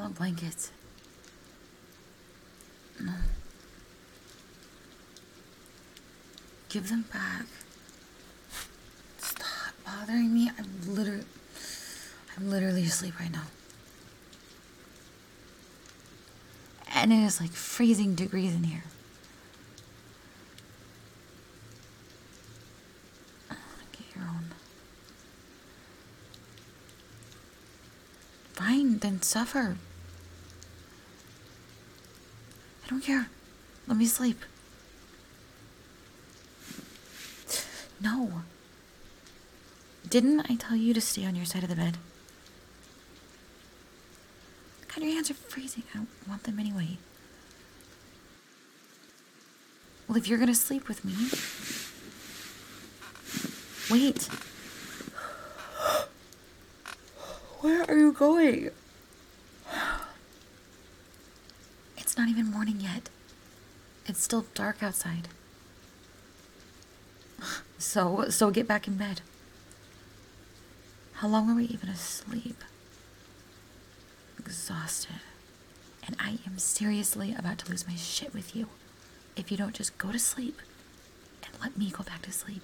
the blankets. No. Give them back. Stop bothering me. I'm literally asleep right now. And it is like freezing degrees in here. Get your own. Fine, then suffer. I don't care. Let me sleep. No. Didn't I tell you to stay on your side of the bed? God, your hands are freezing. I don't want them anyway. Well, if you're gonna sleep with me... Wait. Where are you going? It's not even morning yet. It's still dark outside. So get back in bed. How long are we even asleep? Exhausted. And I am seriously about to lose my shit with you if you don't just go to sleep and let me go back to sleep.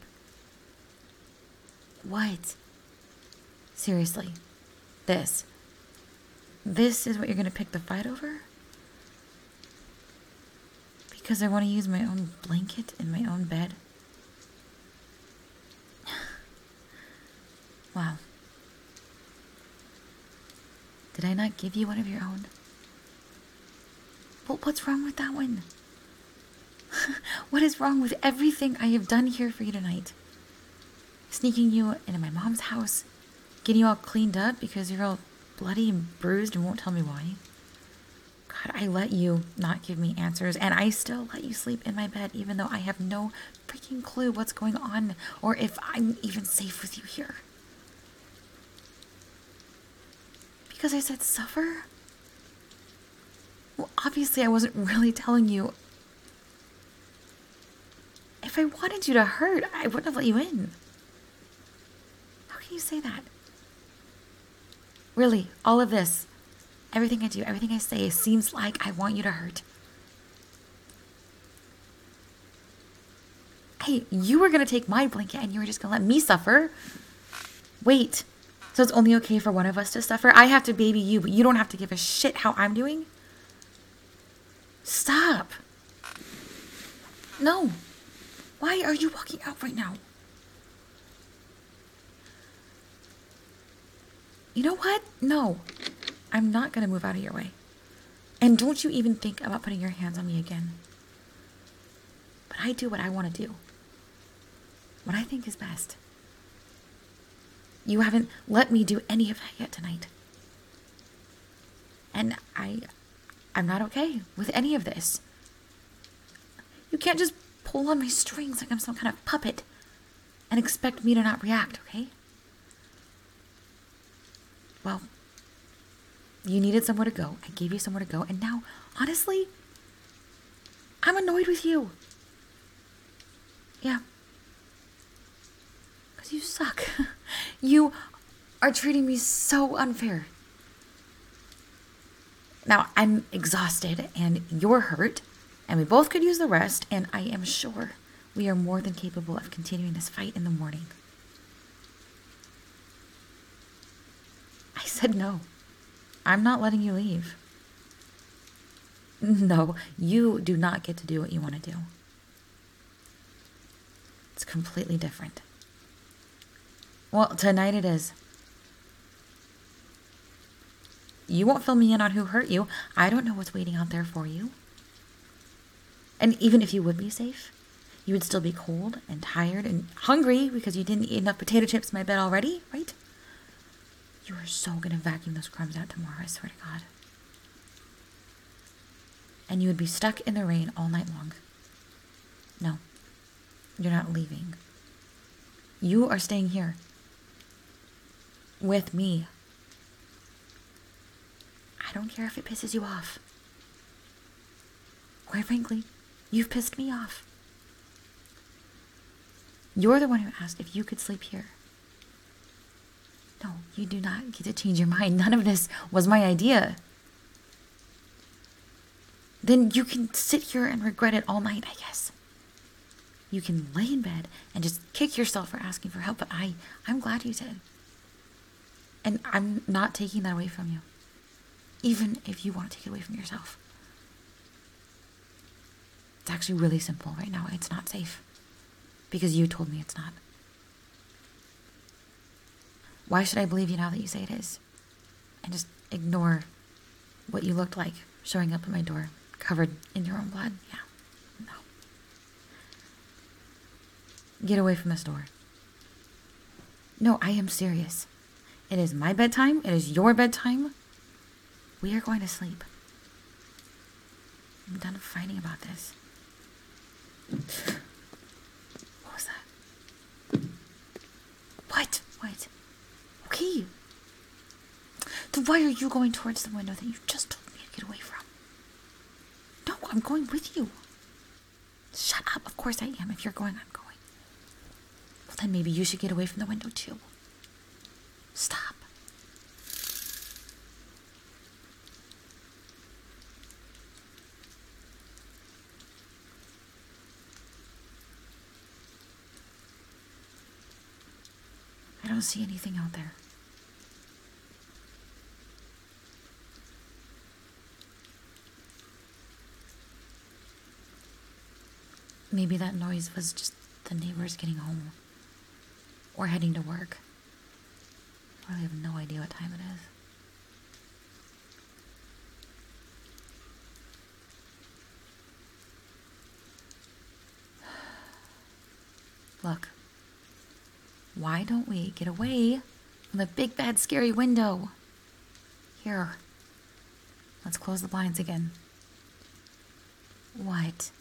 What? Seriously. This is what you're gonna pick the fight over? Because I want to use my own blanket in my own bed? Wow. Did I not give you one of your own? Well, what's wrong with that one? What is wrong with everything I have done here for you tonight? Sneaking you into my mom's house, getting you all cleaned up because you're all bloody and bruised and won't tell me why. God, I let you not give me answers, and I still let you sleep in my bed even though I have no freaking clue what's going on or if I'm even safe with you here. Because I said suffer? Well, obviously I wasn't really telling you. If I wanted you to hurt, I wouldn't have let you in. How can you say that? Really, all of this, everything I do, everything I say seems like I want you to hurt. Hey, you were going to take my blanket and you were just going to let me suffer. Wait, so it's only okay for one of us to suffer? I have to baby you, but you don't have to give a shit how I'm doing? Stop. No. Why are you walking out right now? You know what? No. I'm not going to move out of your way. And don't you even think about putting your hands on me again. But I do what I want to do. What I think is best. You haven't let me do any of that yet tonight. And I'm not okay with any of this. You can't just pull on my strings like I'm some kind of puppet and expect me to not react, okay? Well, you needed somewhere to go. I gave you somewhere to go. And now, honestly, I'm annoyed with you. Yeah. Because you suck. You are treating me so unfair. Now, I'm exhausted and you're hurt. And we both could use the rest. And I am sure we are more than capable of continuing this fight in the morning. I said no. I'm not letting you leave. No, you do not get to do what you want to do. It's completely different. Well, tonight it is. You won't fill me in on who hurt you. I don't know what's waiting out there for you. And even if you would be safe, you would still be cold and tired and hungry because you didn't eat enough potato chips in my bed already, right? You are so gonna vacuum those crumbs out tomorrow, I swear to God. And you would be stuck in the rain all night long. No, you're not leaving. You are staying here. With me. I don't care if it pisses you off. Quite frankly, you've pissed me off. You're the one who asked if you could sleep here. No, you do not get to change your mind. None of this was my idea. then you can sit here and regret it all night, I guess. You can lay in bed and just kick yourself for asking for help, but I'm glad you did. And I'm not taking that away from you. Even if you want to take it away from yourself. It's actually really simple right now. It's not safe. Because you told me it's not. Why should I believe you now that you say it is? And just ignore what you looked like showing up at my door, covered in your own blood? Yeah. No. Get away from this door. No, I am serious. It is my bedtime. It is your bedtime. We are going to sleep. I'm done fighting about this. What was that? What? What? Okay. Then why are you going towards the window that you just told me to get away from? No, I'm going with you. Shut up. Of course I am. If you're going, I'm going. Well, then maybe you should get away from the window too. Stop. I don't see anything out there. Maybe that noise was just the neighbors getting home or heading to work. I really have no idea what time it is. Look, why don't we get away from the big, bad, scary window? Here, let's close the blinds again. What?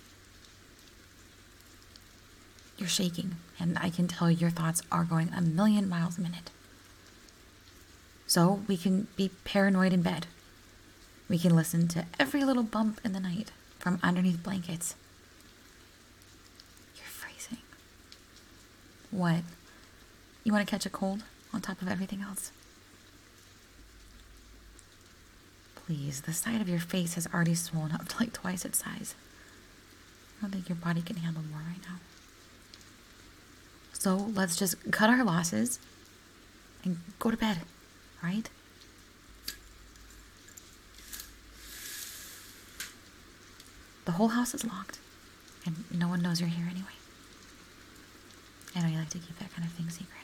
You're shaking, and I can tell your thoughts are going a million miles a minute. So we can be paranoid in bed. We can listen to every little bump in the night from underneath blankets. You're freezing. What? You want to catch a cold on top of everything else? Please, the side of your face has already swollen up to like twice its size. I don't think your body can handle more right now. So let's just cut our losses and go to bed, right? The whole house is locked, and no one knows you're here anyway. I know you like to keep that kind of thing secret.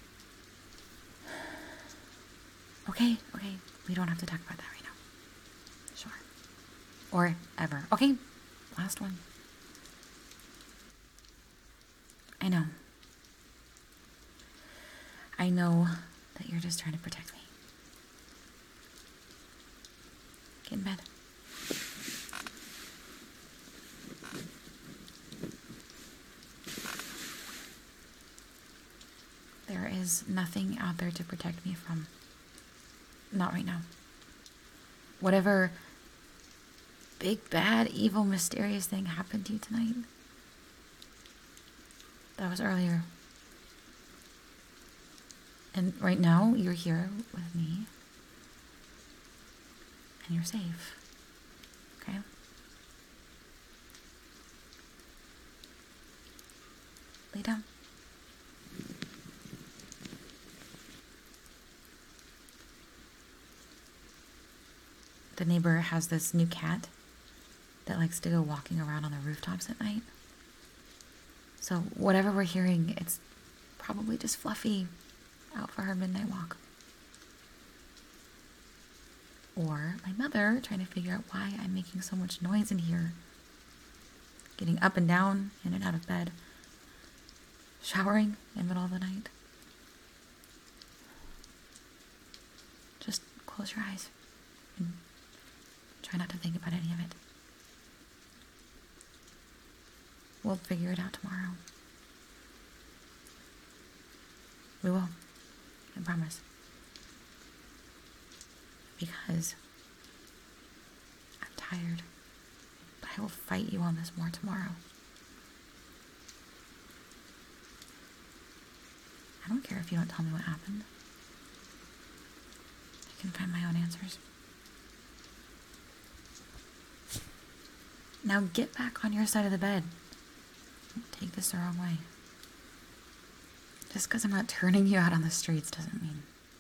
Okay, we don't have to talk about that right now. Sure. Or ever. Okay, last one. I know. I know that you're just trying to protect me. Get in bed. There is nothing out there to protect me from. Not right now. Whatever big, bad, evil, mysterious thing happened to you tonight, that was earlier. And right now, you're here with me. And you're safe. Okay? Lay down. The neighbor has this new cat that likes to go walking around on the rooftops at night. So whatever we're hearing, it's probably just Fluffy out for her midnight walk. Or my mother trying to figure out why I'm making so much noise in here. Getting up and down, in and out of bed. Showering in the middle of the night. Just close your eyes and try not to think about any of it. We'll figure it out tomorrow. We will. I promise. Because I'm tired. But I will fight you on this more tomorrow. I don't care if you don't tell me what happened. I can find my own answers. Now get back on your side of the bed. Don't take this the wrong way. Just because I'm not turning you out on the streets doesn't mean...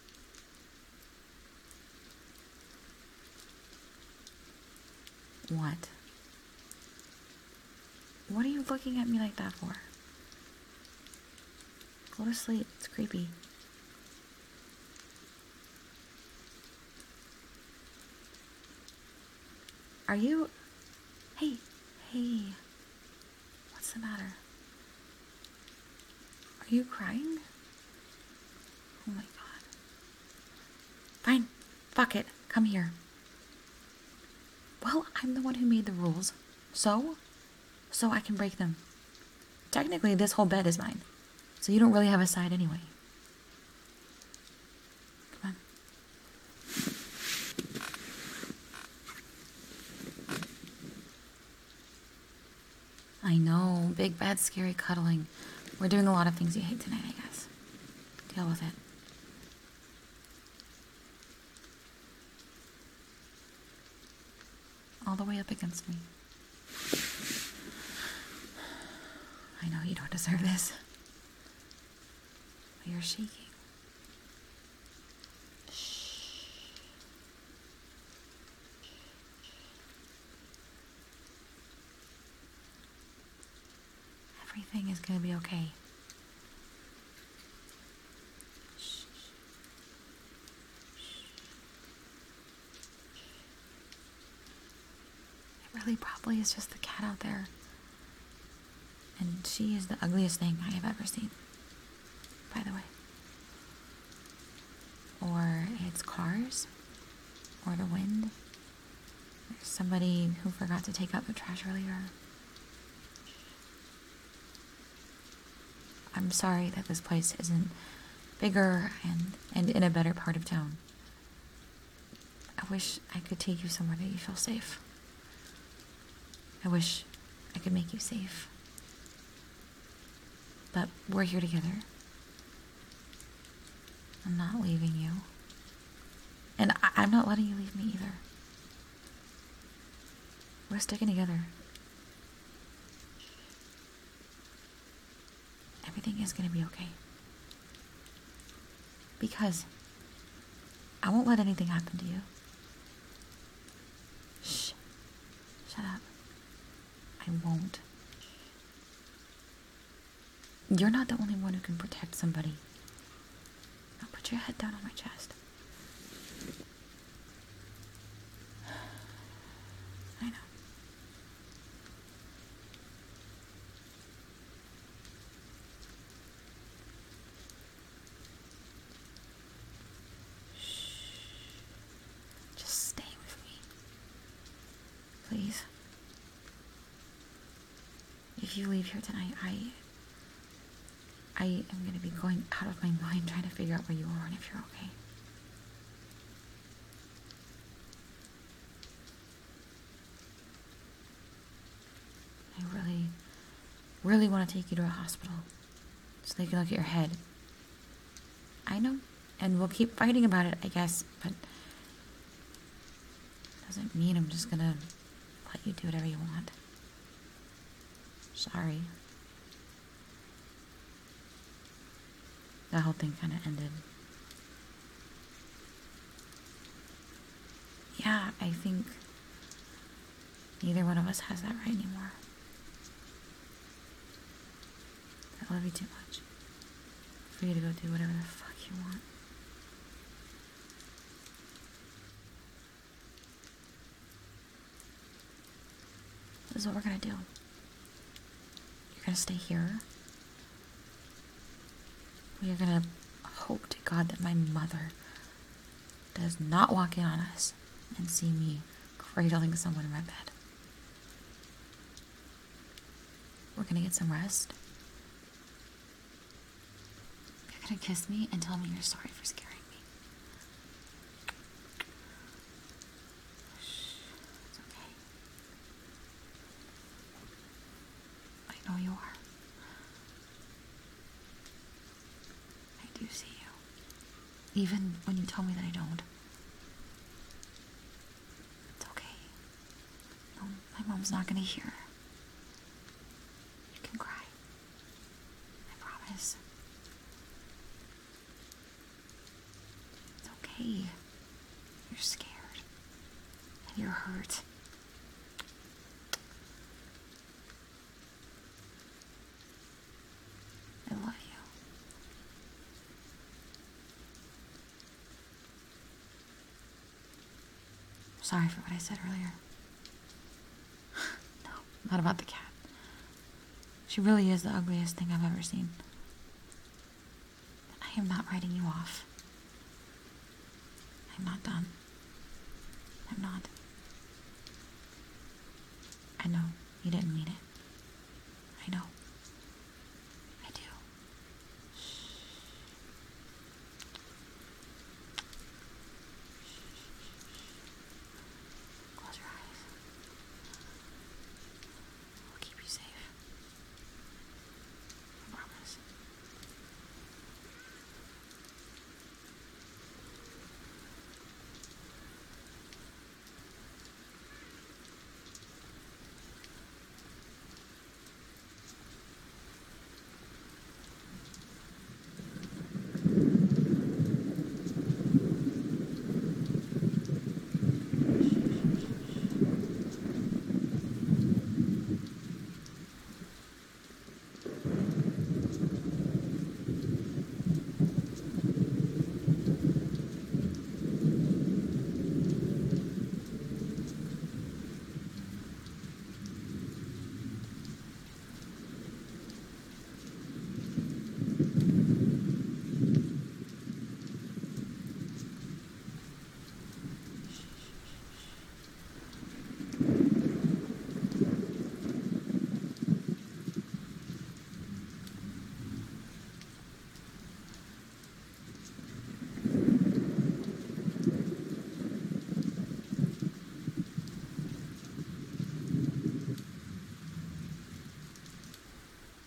What? What are you looking at me like that for? Go to sleep. It's creepy. Are you... Hey. What's the matter? Are you crying? Oh my god. Fine. Fuck it. Come here. Well, I'm the one who made the rules. So I can break them. Technically, this whole bed is mine. So you don't really have a side anyway. Come on. I know. Big, bad, scary cuddling. We're doing a lot of things you hate tonight, I guess. Deal with it. All the way up against me. I know you don't deserve this. But you're shaking. Shh. Everything is gonna be okay. Shh. It really probably is just the cat out there. And she is the ugliest thing I have ever seen, by the way. Or it's cars, or the wind. There's somebody who forgot to take out the trash earlier. I'm sorry that this place isn't bigger and in a better part of town. I wish I could take you somewhere that you feel safe. I wish I could make you safe. But we're here together. I'm not leaving you. And I'm not letting you leave me either. We're sticking together. Everything is gonna be okay. Because I won't let anything happen to you. Shh. Shut up. I won't. You're not the only one who can protect somebody. Now put your head down on my chest. I know. Shh. Just stay with me. Please. If you leave here tonight, I am going to be going out of my mind trying to figure out where you are and if you're okay. I really want to take you to a hospital so they can look at your head. I know, and we'll keep fighting about it, I guess, but it doesn't mean I'm just going to let you do whatever you want. Sorry. That whole thing kind of ended. Yeah, I think neither one of us has that right anymore. I love you too much for you to go do whatever the fuck you want. This is what we're gonna do. You're gonna stay here. We are gonna hope to God that my mother does not walk in on us and see me cradling someone in my bed. We're gonna get some rest. You're gonna kiss me and tell me you're sorry for scaring me. Shh, it's okay. I know you are. I do see you. Even when you tell me that I don't. It's okay. No, my Mom's not gonna hear. You can cry. I promise. It's okay. You're scared. And you're hurt. I love you. Sorry for what I said earlier. No, not about the cat. She really is the ugliest thing I've ever seen. But I am not writing you off. I'm not done. I'm not. I know you didn't mean it. I know.